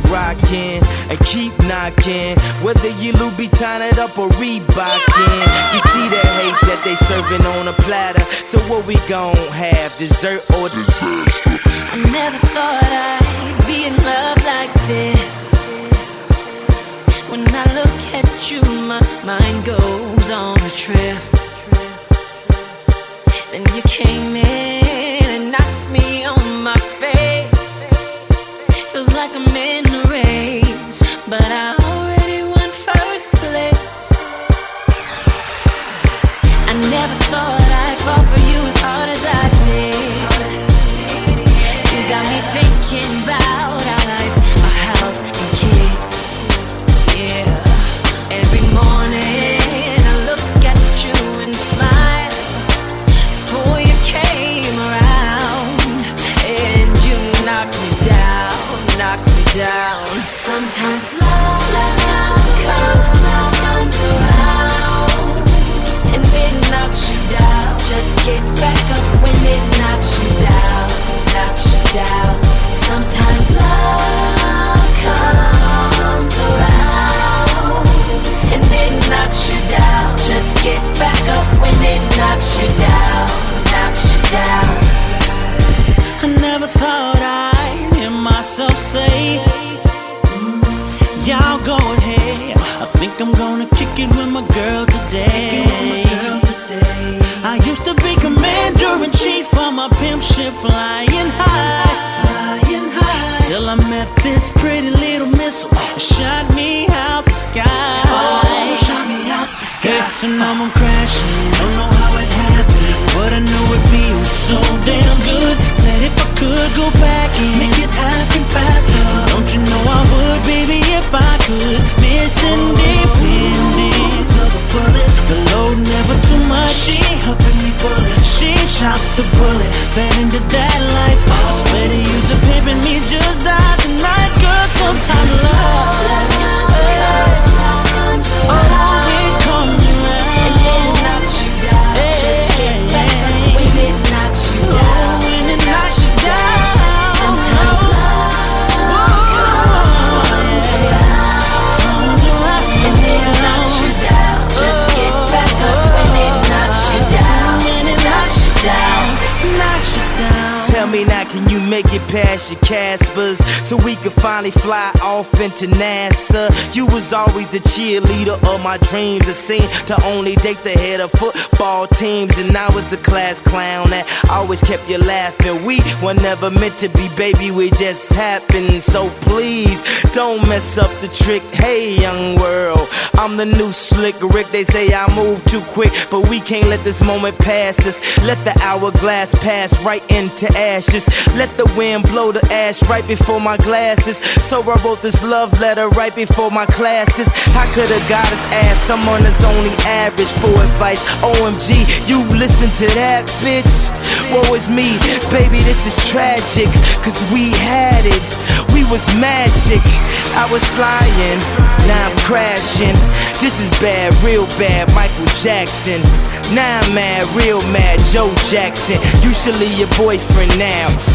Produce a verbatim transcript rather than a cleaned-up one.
rockin' and keep knocking. Whether you Louboutin it up or Reebokin, you see that hate that they serving on a platter. So what we gon' have, dessert or disaster? I never thought I'd be in love like this. When I look at you, my mind goes on a trip. Then you came in and knocked me on my face. Feels like I'm in a race, but I already won first place. I never thought I'd fall for you as hard as I did. You got me thinking about our life, our house and kids. Yeah, every morning I look at you and smile. This boy, you came around and you knocked me down, knocked me down. Sometimes love, love comes around and it knocks you down. Just get back up when it knocks you down, knocks you down. Sometimes love comes around and it knocks you down. Just get back up when it knocks you down, knocks you down. I never thought I'd hear myself say, y'all go ahead. I think I'm gonna kick it with my girl today. I used to be commander-in-chief on my pimp ship, flying high, flying high, till I met this pretty little missile that shot me out the sky. Oh, shot me out the sky. Hate to know I'm crashing, don't know how it happened, but I know it feels so damn good. Said if I could go back and make it happen faster, don't you know I would, baby, if I could. Missing independence to the fullest, the load never too much. She helping me bullet, she shot the bullet, fed into that life. I swear to you, the pimpin' me just died tonight, girl. Sometimes love, oh, it comes around And it knocks you down. Just get back up when it knocks you down. Oh, when it knocks you down. Sometimes love comes around and it knocks you down. Just get back up when it knocks you down. When it knocks you down. knocks you down. Tell me now, can you make it past your Caspers so we could finally fly off into NASA? You was always the cheerleader of my dreams, the scene to only date the head of football teams, and I was the class clown that always kept you laughing. We were never meant to be, baby, we just happened. So please don't mess up the trick. Hey, young world, I'm the new slick Rick. They say I move too quick, but we can't let this moment pass us. Let the hourglass pass right into ashes. Let the wind blow the ash right before my glasses. So I wrote this love letter right before my classes. I could've got his ass, someone that's only average for advice. O M G, you listen to that, bitch. Woe is me, baby, this is tragic, cause we had it, we was magic. I was flying, now I'm crashing. This is bad, real bad, Michael Jackson. Now I'm mad, real mad, Joe Jackson. You should leave your boyfriend now.